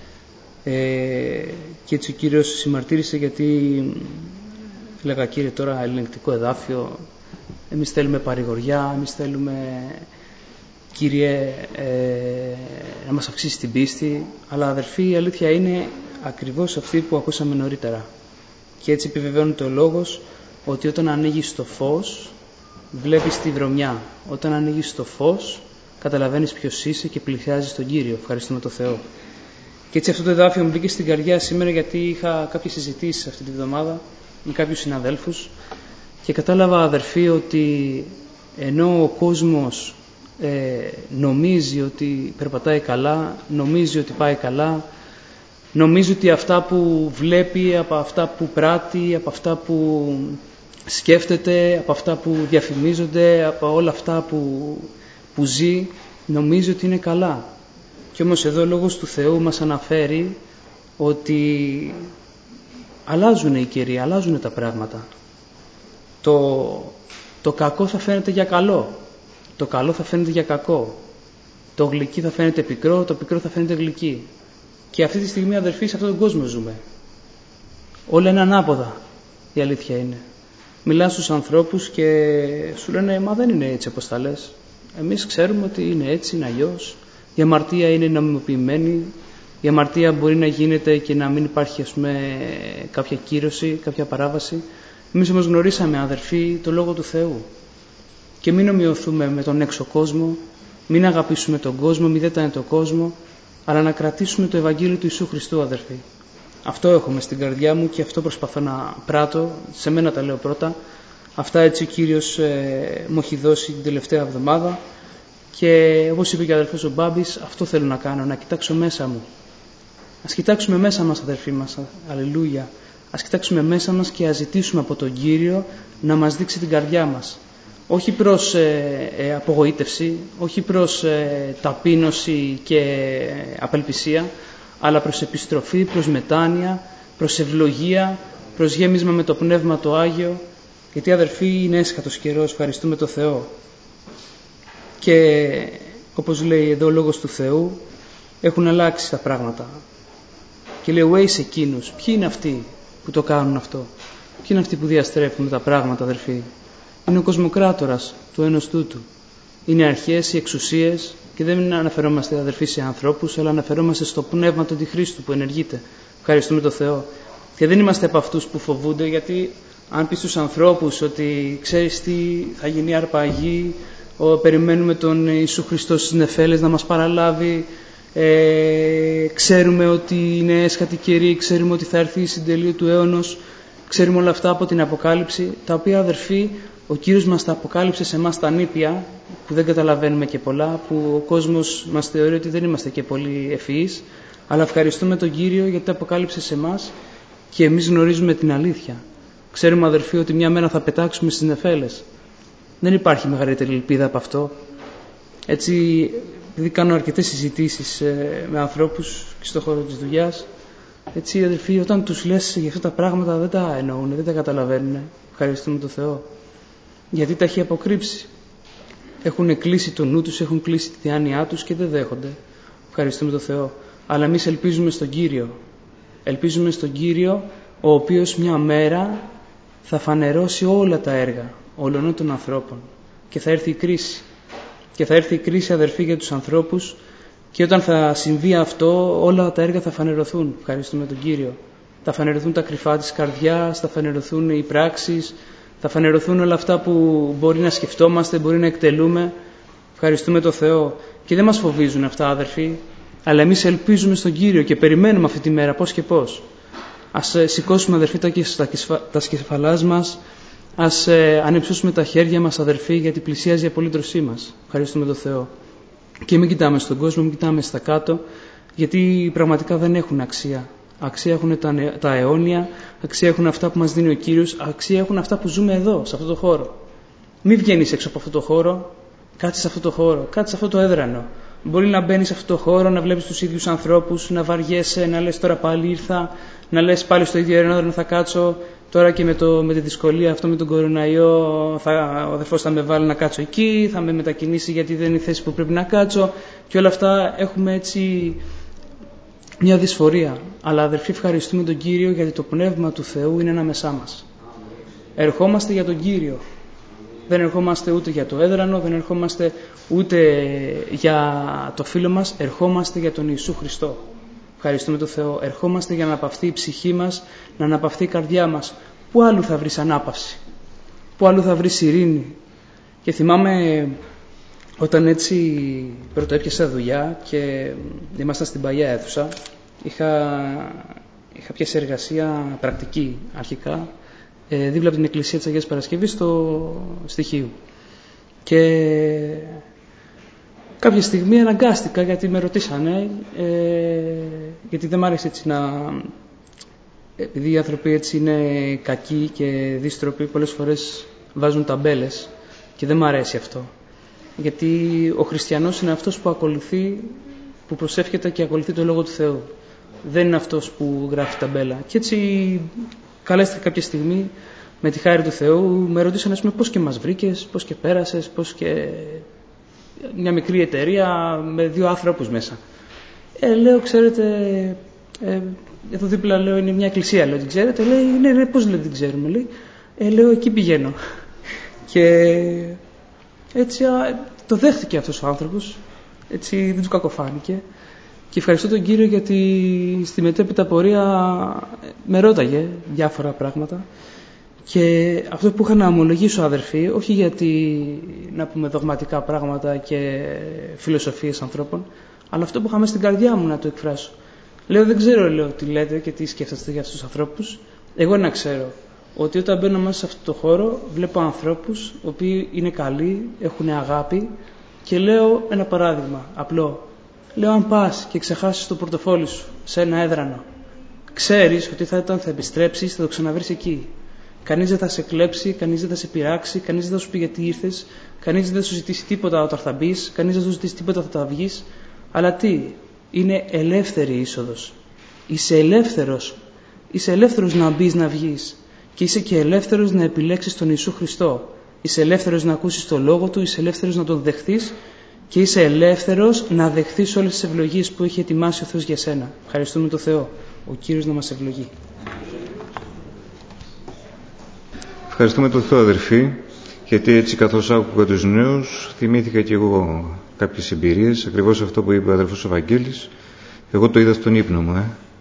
Ε, και έτσι ο Κύριος συμμαρτύρησε, γιατί έλεγα, Κύριε, τώρα ελεγκτικό εδάφιο, εμείς θέλουμε παρηγοριά, εμείς θέλουμε, Κύριε, ε, να μας αυξήσει την πίστη, αλλά αδερφοί, η αλήθεια είναι ακριβώς αυτή που ακούσαμε νωρίτερα. Και έτσι επιβεβαιώνεται ο λόγος ότι όταν ανοίγεις το φως βλέπεις τη βρωμιά, όταν ανοίγεις το φως καταλαβαίνεις ποιος είσαι και πλησιάζεις τον Κύριο. Ευχαριστούμε τον Θεό. Και έτσι αυτό το εδάφιο μου μπήκε στην καρδιά σήμερα, γιατί είχα κάποιες συζητήσεις αυτή τη βδομάδα με κάποιους συναδέλφους και κατάλαβα, αδερφοί, ότι ενώ ο κόσμος ε, νομίζει ότι περπατάει καλά, νομίζει ότι πάει καλά, νομίζει ότι αυτά που βλέπει, από αυτά που πράττει, από αυτά που σκέφτεται, από αυτά που διαφημίζονται, από όλα αυτά που, που ζει, νομίζει ότι είναι καλά. Και όμως εδώ ο Λόγος του Θεού μας αναφέρει ότι αλλάζουν οι καιροί, αλλάζουν τα πράγματα. Το, το κακό θα φαίνεται για καλό, το καλό θα φαίνεται για κακό, το γλυκί θα φαίνεται πικρό, το πικρό θα φαίνεται γλυκί. Και αυτή τη στιγμή, αδερφοί, σε αυτόν τον κόσμο ζούμε. Όλα είναι ανάποδα, η αλήθεια είναι. Μιλάς στους ανθρώπους και σου λένε, μα δεν είναι έτσι όπως τα λες. Εμείς ξέρουμε ότι είναι έτσι, είναι αλλιώς. Η αμαρτία είναι νομιμοποιημένη. Η αμαρτία μπορεί να γίνεται και να μην υπάρχει, ας πούμε, κάποια κύρωση, κάποια παράβαση. Εμείς όμως γνωρίσαμε, αδερφοί, το Λόγο του Θεού. Και μην ομοιωθούμε με τον έξω κόσμο, μην αγαπήσουμε τον κόσμο, μην δέτανε τον κόσμο, αλλά να κρατήσουμε το Ευαγγέλιο του Ιησού Χριστού, αδερφοί. Αυτό έχουμε στην καρδιά μου και αυτό προσπαθώ να πράττω. Σε μένα τα λέω πρώτα. Αυτά έτσι ο Κύριος ε, μου έχει δώσει την τελευταία εβδομάδα. Και όπως είπε και ο αδερφός ο Μπάμπης, αυτό θέλω να κάνω, να κοιτάξω μέσα μου. Ας κοιτάξουμε μέσα μας, αδερφοί μας, αλληλούια. Ας κοιτάξουμε μέσα μας και ας ζητήσουμε από τον Κύριο να μας δείξει την καρδιά μας. Όχι προς ε, ε, απογοήτευση, όχι προς ε, ταπείνωση και ε, απελπισία, αλλά προς επιστροφή, προς μετάνοια, προς ευλογία, προς γέμισμα με το Πνεύμα το Άγιο, γιατί, αδερφοί, είναι έσχατος καιρός, ευχαριστούμε το Θεό. Και όπως λέει εδώ ο Λόγος του Θεού, έχουν αλλάξει τα πράγματα. Και λέει, «Ουέις εκείνους». Ποιοι είναι αυτοί που το κάνουν αυτό? Ποιοι είναι αυτοί που διαστρέφουν τα πράγματα, αδερφοί? Είναι ο κοσμοκράτορας του ένος τούτου. Είναι αρχές, οι εξουσίες, και δεν αναφερόμαστε, αδερφοί, σε ανθρώπους, αλλά αναφερόμαστε στο πνεύμα του Αντιχρίστου που ενεργείται. Ευχαριστούμε τον Θεό. Και δεν είμαστε από αυτούς που φοβούνται, γιατί αν πει στους ανθρώπους ότι ξέρεις τι, θα γίνει αρπαγή, ο, περιμένουμε τον Ιησού Χριστό στις νεφέλες να μας παραλάβει, ε, ξέρουμε ότι είναι έσχατη καιρή, ξέρουμε ότι θα έρθει η συντελεία του αίωνος, ξέρουμε όλα αυτά από την Αποκάλυψη, τα οποία, αδερφοί, ο Κύριος μας τα αποκάλυψε σε εμάς τα νήπια, που δεν καταλαβαίνουμε και πολλά, που ο κόσμος μας θεωρεί ότι δεν είμαστε και πολύ ευφυείς, αλλά ευχαριστούμε τον Κύριο γιατί τα αποκάλυψε σε εμάς και εμείς γνωρίζουμε την αλήθεια. Ξέρουμε, αδερφοί, ότι μια μέρα θα πετάξουμε στις νεφέλες. Δεν υπάρχει μεγαλύτερη ελπίδα από αυτό. Έτσι, επειδή κάνω αρκετές συζητήσεις με ανθρώπους και στον χώρο της δουλειάς, Έτσι, αδελφοί, όταν τους λες για αυτά τα πράγματα δεν τα εννοούν, δεν τα καταλαβαίνουν. Ευχαριστούμε τον Θεό. Γιατί τα έχει αποκρύψει. Έχουν κλείσει το νου τους, έχουν κλείσει τη διάνοιά τους και δεν δέχονται. Ευχαριστούμε τον Θεό. Αλλά εμείς ελπίζουμε στον Κύριο. Ελπίζουμε στον Κύριο, ο οποίος μια μέρα θα φανερώσει όλα τα έργα όλων των ανθρώπων. Και θα έρθει η κρίση. Και θα έρθει η κρίση, αδερφοί, για τους ανθρώπους. Και όταν θα συμβεί αυτό, όλα τα έργα θα φανερωθούν. Ευχαριστούμε τον Κύριο. Θα φανερωθούν τα κρυφά της καρδιάς, θα φανερωθούν οι πράξεις, θα φανερωθούν όλα αυτά που μπορεί να σκεφτόμαστε, μπορεί να εκτελούμε. Ευχαριστούμε τον Θεό. Και δεν μας φοβίζουν αυτά, αδερφοί, αλλά εμείς ελπίζουμε στον Κύριο και περιμένουμε αυτή τη μέρα, πώς και πώς. Ας σηκώσουμε, αδερφοί, τα σκεφαλάς μας, ας ανεψώσουμε τα χέρια μας, αδερφοί, γιατί πλησιάζει η απολύτρωσή μας. Ευχαριστούμε τον Θεό. Και μην κοιτάμε στον κόσμο, μην κοιτάμε στα κάτω, γιατί πραγματικά δεν έχουν αξία. Αξία έχουν τα, τα αιώνια, αξία έχουν αυτά που μας δίνει ο Κύριος, αξία έχουν αυτά που ζούμε εδώ, σε αυτό το χώρο. Μην βγαίνεις έξω από αυτό το χώρο, κάτσε σε αυτό το χώρο, κάτσε σε αυτό το έδρανο. Μπορεί να μπαίνεις σε αυτό το χώρο, να βλέπεις τους ίδιους ανθρώπους, να βαριέσαι, να λες τώρα πάλι ήρθα, να λες πάλι στο ίδιο έδρανο θα κάτσω, τώρα και με, το, με τη δυσκολία αυτό με τον κοροναϊό, θα, ο αδερφός θα με βάλει να κάτσω εκεί, θα με μετακινήσει γιατί δεν είναι η θέση που πρέπει να κάτσω και όλα αυτά έχουμε έτσι μια δυσφορία. Αλλά αδερφοί, ευχαριστούμε τον Κύριο γιατί το Πνεύμα του Θεού είναι ανάμεσά μας. Ερχόμαστε για τον Κύριο. Δεν ερχόμαστε ούτε για το έδρανο, δεν ερχόμαστε ούτε για το φίλο μας, ερχόμαστε για τον Ιησού Χριστό. Ευχαριστούμε τον Θεό. Ερχόμαστε για να αναπαυθεί η ψυχή μας, να αναπαυθεί η καρδιά μας. Πού άλλου θα βρεις ανάπαυση, πού άλλου θα βρεις ειρήνη. Και θυμάμαι όταν έτσι πρωτοέπιασα δουλειά και ήμασταν στην παλιά αίθουσα, είχα, είχα πιάσει εργασία πρακτική αρχικά, ε, δίπλα από την Εκκλησία της Αγίας Παρασκευής στο στοιχείο. Και κάποια στιγμή αναγκάστηκα γιατί με ρωτήσανε, ε, γιατί δεν μ' άρεσε έτσι να... Επειδή οι άνθρωποι έτσι είναι κακοί και δύστροποι, πολλές φορές βάζουν ταμπέλες και δεν μ' αρέσει αυτό. Γιατί ο χριστιανός είναι αυτός που ακολουθεί, που προσεύχεται και ακολουθεί το Λόγο του Θεού. Δεν είναι αυτός που γράφει ταμπέλα. Και έτσι καλέστηκα κάποια στιγμή, με τη χάρη του Θεού, με ρωτήσανε ας πούμε, πώς και μας βρήκες, πώς και πέρασες, πώς και... Μια μικρή εταιρεία με δύο άνθρωπους μέσα. Ε, λέω, ξέρετε, ε, εδώ δίπλα λέω είναι μια εκκλησία, λέω, την ξέρετε, λέει, ναι, ναι, πώς λέει, την ξέρουμε, λέει. Ε, λέω, εκεί πηγαίνω. Και έτσι α, το δέχτηκε αυτός ο άνθρωπος, έτσι δεν του κακοφάνηκε. Και ευχαριστώ τον Κύριο γιατί στη μετέπειτα πορεία με ρώταγε διάφορα πράγματα. Και αυτό που είχα να ομολογήσω, αδερφοί, όχι γιατί να πούμε δογματικά πράγματα και φιλοσοφίες ανθρώπων, αλλά αυτό που είχαμε στην καρδιά μου να το εκφράσω. Λέω, δεν ξέρω, λέω, τι λέτε και τι σκέφτεστε για αυτούς τους ανθρώπους. Εγώ να ξέρω ότι όταν μπαίνω μέσα σε αυτό το χώρο, βλέπω ανθρώπους οι οποίοι είναι καλοί, έχουν αγάπη και λέω ένα παράδειγμα απλό. Λέω, αν πας και ξεχάσεις το πορτοφόλι σου σε ένα έδρανο, ξέρεις ότι θα, όταν θα επιστρέψεις θα το ξαναβρεις εκεί. Κανείς δεν θα σε κλέψει, κανείς δεν θα σε πειράξει, κανείς δεν θα σου πει γιατί ήρθες, κανείς δεν θα σου ζητήσει τίποτα όταν θα μπεις, κανείς δεν θα σου ζητήσει τίποτα όταν θα βγεις. Αλλά τι, είναι ελεύθερη είσοδος. Είσαι ελεύθερος. Είσαι ελεύθερος να μπεις, να βγεις. Και είσαι και ελεύθερος να επιλέξεις τον Ιησού Χριστό. Είσαι ελεύθερος να ακούσεις το Λόγο Του, είσαι ελεύθερος να τον δεχθείς και είσαι ελεύθερος να δεχθείς όλες τις ευλογίες που έχει ετοιμάσει ο Θεός για σένα. Ευχαριστούμε τον Θεό. Ο Κύριος να μας ευλογεί. Ευχαριστούμε τον Θεό, αδερφοί, γιατί έτσι καθώς άκουγα τους νέους θυμήθηκα και εγώ κάποιες εμπειρίες, ακριβώς αυτό που είπε ο αδερφός ο Βαγγέλης. Εγώ το είδα στον ύπνο μου. Ε.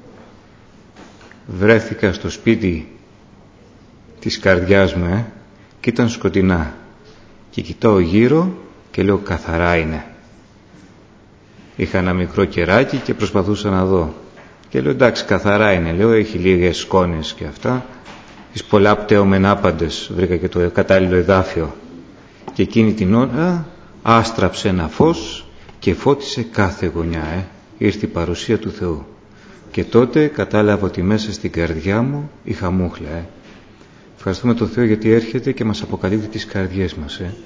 Βρέθηκα στο σπίτι της καρδιάς μου ε, και ήταν σκοτεινά και κοιτάω γύρω και λέω καθαρά είναι. Είχα ένα μικρό κεράκι και προσπαθούσα να δω και λέω εντάξει καθαρά είναι, λέω έχει λίγες σκόνες και αυτά. Τις πολλά πτεωμενάπαντες, βρήκα και το κατάλληλο εδάφιο. Και εκείνη την ώρα άστραψε ένα φως και φώτισε κάθε γωνιά. Ε. Ήρθε η παρουσία του Θεού. Και τότε κατάλαβα ότι μέσα στην καρδιά μου είχα μούχλα. Ε. Ευχαριστούμε τον Θεό γιατί έρχεται και μας αποκαλύπτει τις καρδιές μας. Ε.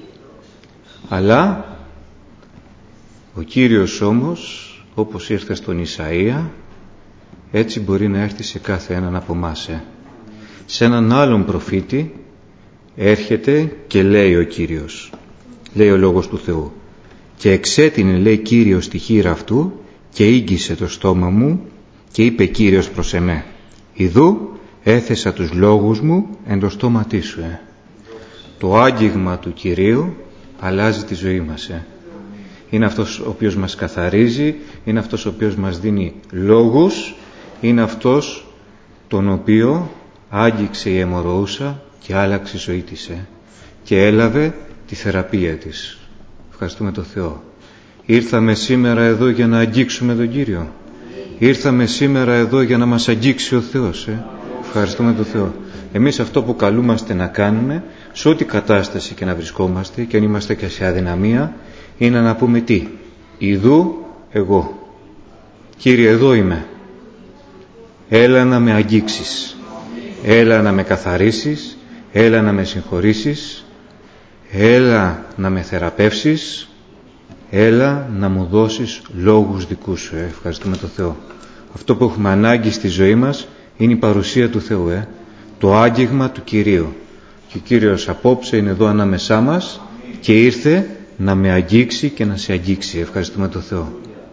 Αλλά ο Κύριος όμως, όπως ήρθε στον Ισαΐα, έτσι μπορεί να έρθει σε κάθε έναν από εμάς. Ε. Σε έναν άλλον προφήτη έρχεται και λέει ο Κύριος, λέει ο Λόγος του Θεού, και εξέτεινε, λέει, Κύριος τη χείρα αυτού και ήγγισε το στόμα μου και είπε Κύριος προς εμέ, ιδού έθεσα τους λόγους μου εν το στόματί σου. Ε. Το άγγιγμα του Κυρίου αλλάζει τη ζωή μας. Ε. Είναι αυτός ο οποίος μας καθαρίζει, είναι αυτός ο οποίος μας δίνει λόγους, είναι αυτός τον οποίο άγγιξε η αιμορροούσα και άλλαξε η ζωή της ε, και έλαβε τη θεραπεία της. Ευχαριστούμε τον Θεό. Ήρθαμε σήμερα εδώ για να αγγίξουμε τον Κύριο. Ήρθαμε σήμερα εδώ για να μας αγγίξει ο Θεός. Ε. Ευχαριστούμε τον Θεό. Εμείς αυτό που καλούμαστε να κάνουμε, σε ό,τι κατάσταση και να βρισκόμαστε, και αν είμαστε και σε αδυναμία, είναι να πούμε τι? Ιδού εγώ. Κύριε, εδώ είμαι. Έλα να με αγγίξεις. Έλα να με καθαρίσεις. Έλα να με συγχωρήσεις. Έλα να με θεραπεύσεις. Έλα να μου δώσεις λόγους δικούς σου. Ε. Ευχαριστούμε τον Θεό. Αυτό που έχουμε ανάγκη στη ζωή μας είναι η παρουσία του Θεού. Ε. Το άγγιγμα του Κυρίου. Και ο Κύριος απόψε είναι εδώ ανάμεσά μας και ήρθε να με αγγίξει και να σε αγγίξει. Ευχαριστούμε τον Θεό.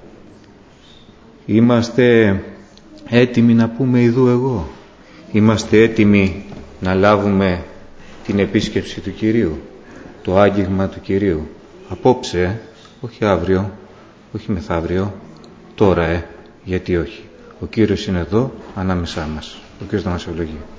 Είμαστε έτοιμοι να πούμε ιδού εγώ? Είμαστε έτοιμοι να λάβουμε την επίσκεψη του Κυρίου, το άγγιγμα του Κυρίου? Απόψε, ε, όχι αύριο, όχι μεθαύριο, τώρα, ε, γιατί όχι? Ο Κύριος είναι εδώ ανάμεσά μας. Ο Κύριος να μας ευλογεί.